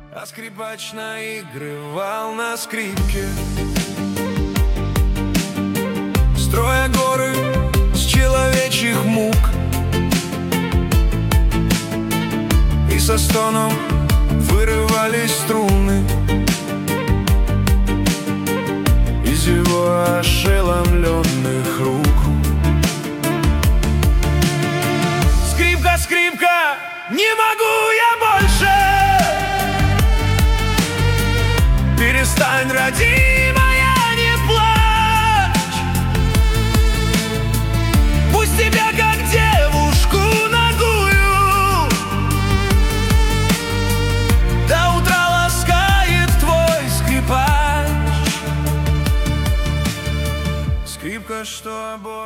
А скрипач наигрывал на скрипке, строя горы с человечьих мук, и со стоном вырывались струны из его ошеломленных рук. Скрипка, скрипка, не могу я больше! Перестань, родимая, не плачь! Пусть тебя, как девушку нагую, до утра ласкает твой скрипач. Скрипка, что обои